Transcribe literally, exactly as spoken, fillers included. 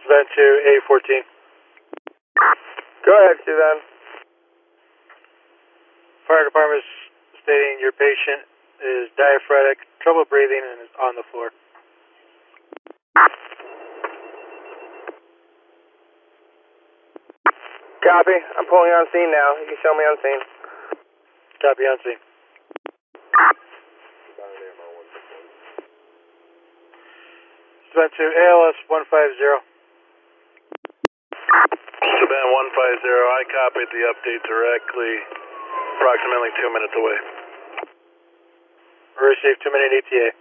Savannah to A fourteen. Go ahead, Suzanne. Fire department is stating your patient is diaphoretic, trouble breathing, and is on the floor. Copy. I'm pulling on scene now. You can show me on scene. Copy on scene. Savannah to A L S one five zero. Savannah one five zero, I copied the update directly, approximately two minutes away. Received two minute E T A.